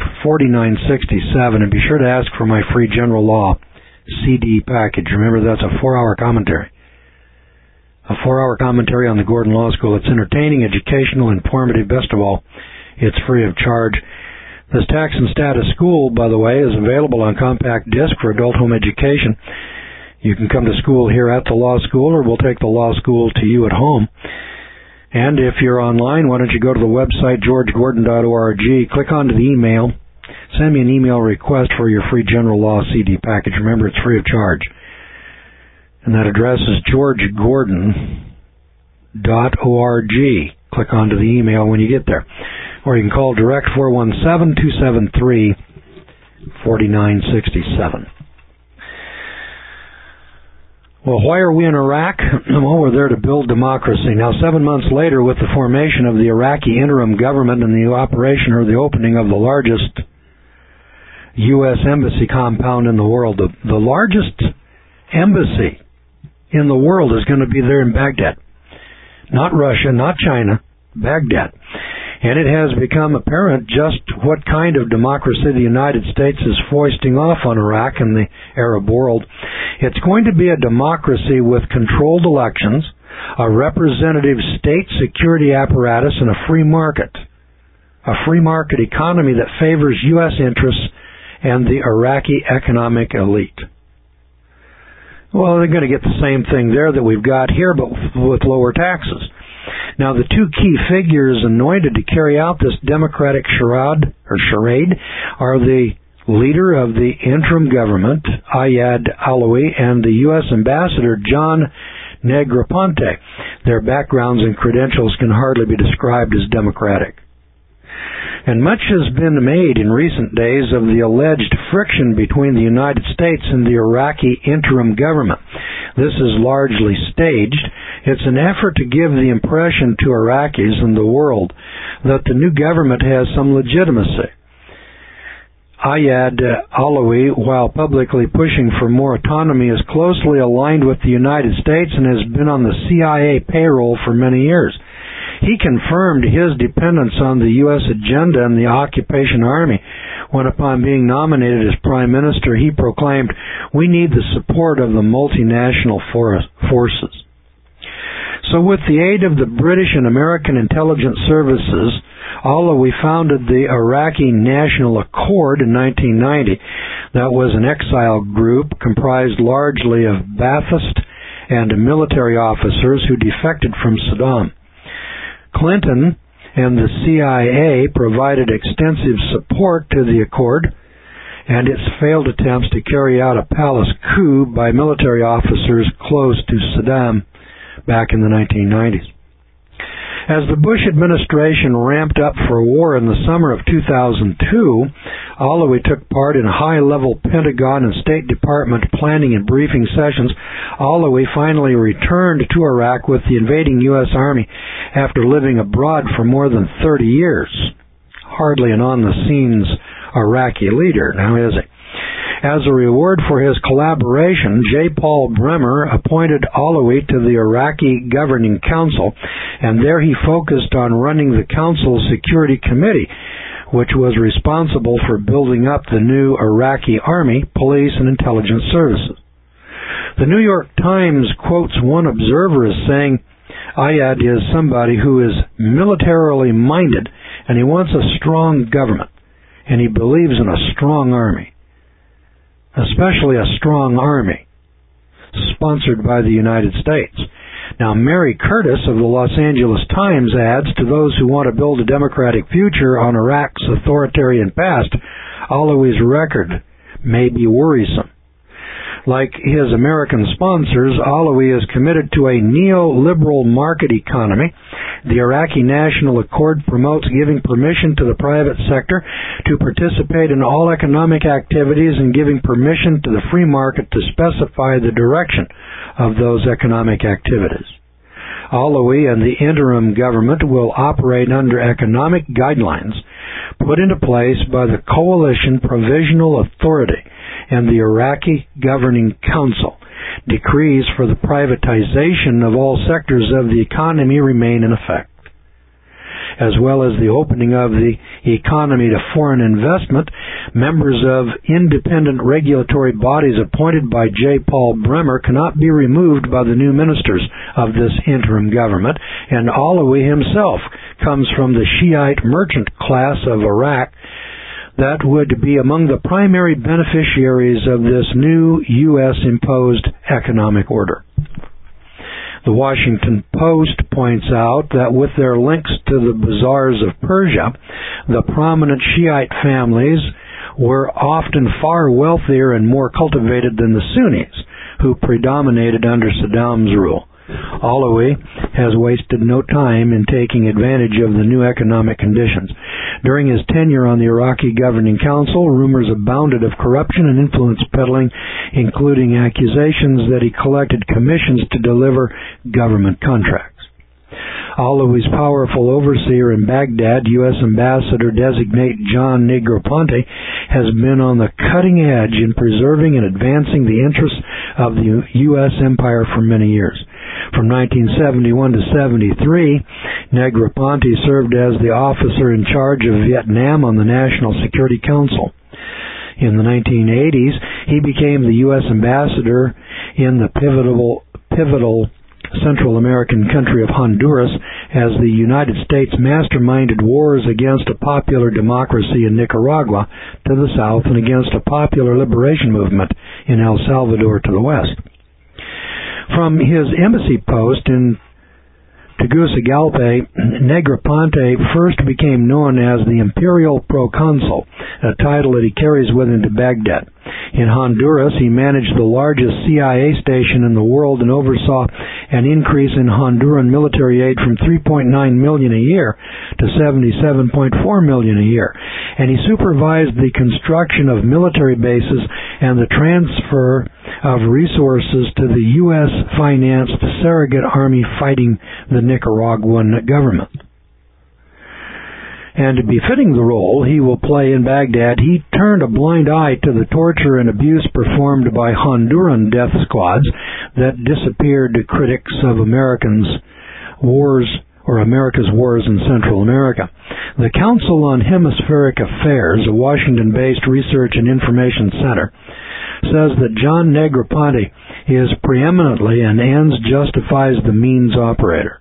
and be sure to ask for my free General Law CD package. Remember, that's a 4-hour commentary. A 4-hour commentary on the Gordon Law School. It's entertaining, educational, informative. Best of all, it's free of charge. This Tax and Status School, by the way, is available on compact disc for adult home education. You can come to school here at the law school, or we'll take the law school to you at home. And if you're online, why don't you go to the website, georgegordon.org, click onto the email, send me an email request for your free General Law CD package. Remember, it's free of charge. And that address is georgegordon.org. Click onto the email when you get there. Or you can call direct 417-273-4967. Well, why are we in Iraq? Well, we're there to build democracy. Now, 7 months later, with the formation of the Iraqi interim government and the operation or the opening of the largest U.S. embassy compound in the world, the largest embassy in the world is going to be there in Baghdad. Not Russia, not China, Baghdad. And it has become apparent just what kind of democracy the United States is foisting off on Iraq and the Arab world. It's going to be a democracy with controlled elections, a representative state security apparatus, and a free market. A free market economy that favors U.S. interests and the Iraqi economic elite. Well, they're going to get the same thing there that we've got here, but with lower taxes. Now, the two key figures anointed to carry out this democratic charade are the leader of the interim government, Ayad Alawi, and the U.S. Ambassador, John Negroponte. Their backgrounds and credentials can hardly be described as democratic. And much has been made in recent days of the alleged friction between the United States and the Iraqi interim government. This is largely staged. It's an effort to give the impression to Iraqis and the world that the new government has some legitimacy. Ayad Alawi, while publicly pushing for more autonomy, is closely aligned with the United States and has been on the CIA payroll for many years. He confirmed his dependence on the U.S. agenda and the occupation army when, upon being nominated as Prime Minister, he proclaimed, "We need the support of the multinational forces." So with the aid of the British and American intelligence services, Alawi founded the Iraqi National Accord in 1990. That was an exile group comprised largely of Ba'athist and military officers who defected from Saddam. Clinton and the CIA provided extensive support to the accord and its failed attempts to carry out a palace coup by military officers close to Saddam back in the 1990s. As the Bush administration ramped up for war in the summer of 2002, Alloy took part in high-level Pentagon and State Department planning and briefing sessions. Alloy finally returned to Iraq with the invading U.S. Army after living abroad for more than 30 years. Hardly an on-the-scenes Iraqi leader, now is he? As a reward for his collaboration, J. Paul Bremer appointed Alloy to the Iraqi Governing Council, and there he focused on running the Council's Security Committee, which was responsible for building up the new Iraqi Army, police, and intelligence services. The New York Times quotes one observer as saying, Ayad is somebody who is militarily minded, and he wants a strong government, and he believes in a strong army. Especially a strong army, sponsored by the United States. Now, Mary Curtis of the Los Angeles Times adds, to those who want to build a democratic future on Iraq's authoritarian past, Alloy's record may be worrisome. Like his American sponsors, Alloy is committed to a neoliberal market economy. The Iraqi National Accord promotes giving permission to the private sector to participate in all economic activities and giving permission to the free market to specify the direction of those economic activities. Alloy and the interim government will operate under economic guidelines put into place by the Coalition Provisional Authority and the Iraqi Governing Council. Decrees for the privatization of all sectors of the economy remain in effect, as well as the opening of the economy to foreign investment. Members of independent regulatory bodies appointed by J. Paul Bremer cannot be removed by the new ministers of this interim government, and Alloy himself comes from the Shiite merchant class of Iraq that would be among the primary beneficiaries of this new U.S.-imposed economic order. The Washington Post points out that with their links to the bazaars of Persia, the prominent Shiite families were often far wealthier and more cultivated than the Sunnis, who predominated under Saddam's rule. Alloy has wasted no time in taking advantage of the new economic conditions. During his tenure on the Iraqi Governing Council, rumors abounded of corruption and influence peddling, including accusations that he collected commissions to deliver government contracts. Alloy's powerful overseer in Baghdad, U.S. Ambassador-designate John Negroponte, has been on the cutting edge in preserving and advancing the interests of the U.S. empire for many years. From 1971 to 73, Negroponte served as the officer in charge of Vietnam on the National Security Council. In the 1980s, he became the U.S. ambassador in the pivotal Central American country of Honduras as the United States masterminded wars against a popular democracy in Nicaragua to the south and against a popular liberation movement in El Salvador to the west. From his embassy post in Tegucigalpa, Negroponte first became known as the Imperial Proconsul, a title that he carries with him to Baghdad. In Honduras, he managed the largest CIA station in the world and oversaw an increase in Honduran military aid from $3.9 million a year to $77.4 million a year. And he supervised the construction of military bases and the transfer of resources to the U.S.-financed surrogate army fighting the Nicaraguan government. And befitting the role he will play in Baghdad, he turned a blind eye to the torture and abuse performed by Honduran death squads that disappeared critics of America's wars in Central America. The Council on Hemispheric Affairs, a Washington-based research and information center, says that John Negroponte is preeminently an ends justifies the means operator.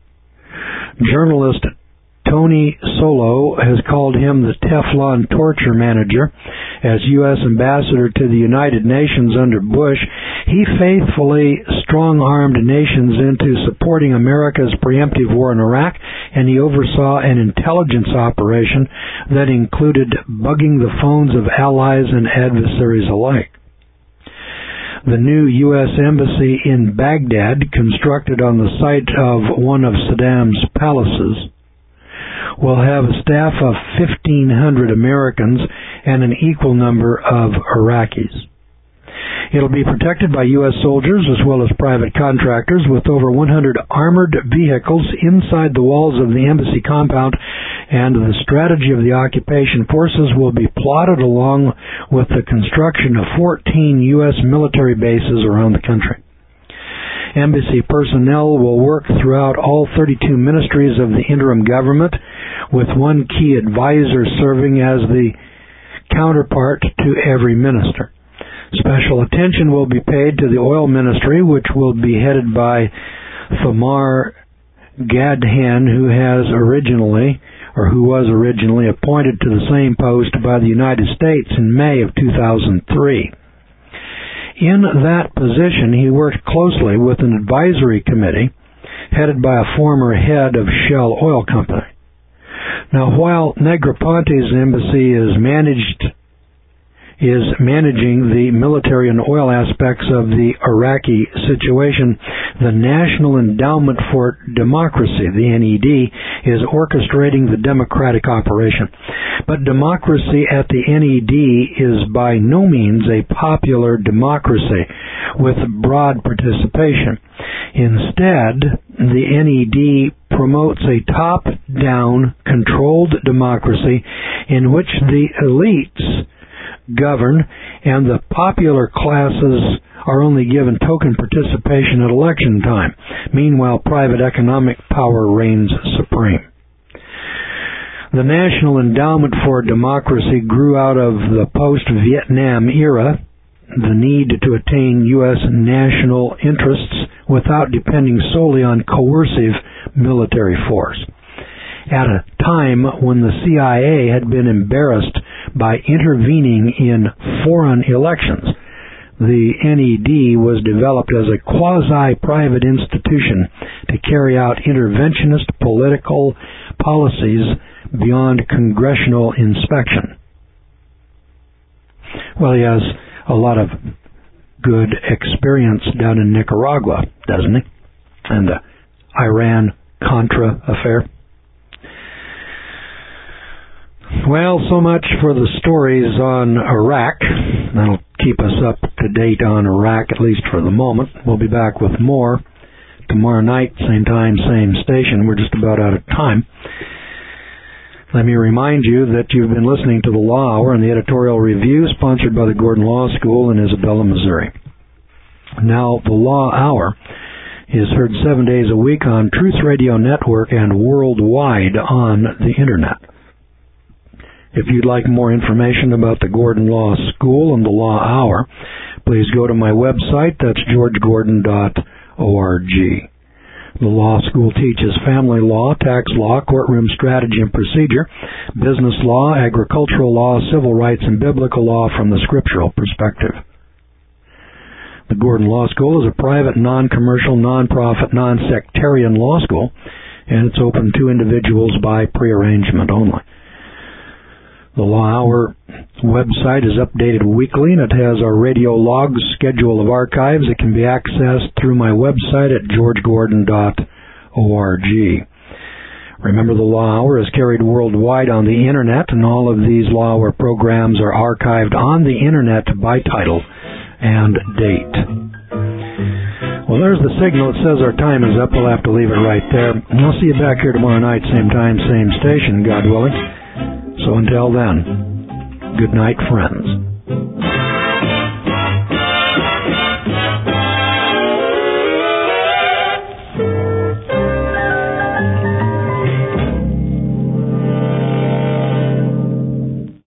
Journalist Tony Solo has called him the Teflon torture manager, As U.S. Ambassador to the United Nations under Bush, he faithfully strong-armed nations into supporting America's preemptive war in Iraq, and he oversaw an intelligence operation that included bugging the phones of allies and adversaries alike. The new U.S. Embassy in Baghdad, constructed on the site of one of Saddam's palaces, will have a staff of 1,500 Americans and an equal number of Iraqis. It'll be protected by U.S. soldiers as well as private contractors, with over 100 armored vehicles inside the walls of the embassy compound, and the strategy of the occupation forces will be plotted along with the construction of 14 U.S. military bases around the country. Embassy personnel will work throughout all 32 ministries of the interim government, with one key advisor serving as the counterpart to every minister. Special attention will be paid to the oil ministry, which will be headed by Thamar Gadhan, who was originally appointed to the same post by the United States in May of 2003. In that position, he worked closely with an advisory committee headed by a former head of Shell Oil Company. Now, while Negroponte's embassy is managing the military and oil aspects of the Iraqi situation, the National Endowment for Democracy, the NED, is orchestrating the democratic operation. But democracy at the NED is by no means a popular democracy with broad participation. Instead, the NED promotes a top-down, controlled democracy in which the elites govern, and the popular classes are only given token participation at election time. Meanwhile, private economic power reigns supreme. The National Endowment for Democracy grew out of the post-Vietnam era, the need to attain U.S. national interests without depending solely on coercive military force. At a time when the CIA had been embarrassed by intervening in foreign elections, the NED was developed as a quasi-private institution to carry out interventionist political policies beyond congressional inspection. Well, he has a lot of good experience down in Nicaragua, doesn't he? And the Iran-Contra affair. Well, so much for the stories on Iraq. That'll keep us up to date on Iraq, at least for the moment. We'll be back with more tomorrow night, same time, same station. We're just about out of time. Let me remind you that you've been listening to the Law Hour and the editorial review sponsored by the Gordon Law School in Isabella, Missouri. Now, the Law Hour is heard 7 days a week on Truth Radio Network and worldwide on the Internet. If you'd like more information about the Gordon Law School and the Law Hour, please go to my website. That's georgegordon.org. The law school teaches family law, tax law, courtroom strategy and procedure, business law, agricultural law, civil rights, and biblical law from the scriptural perspective. The Gordon Law School is a private, non-commercial, non-profit, non-sectarian law school, and it's open to individuals by prearrangement only. The Law Hour website is updated weekly, and it has our radio logs, schedule of archives. It can be accessed through my website at georgegordon.org. Remember, the Law Hour is carried worldwide on the Internet, and all of these Law Hour programs are archived on the Internet by title and date. Well, there's the signal. It says our time is up. We'll have to leave it right there. And I'll see you back here tomorrow night, same time, same station, God willing. So until then, good night, friends.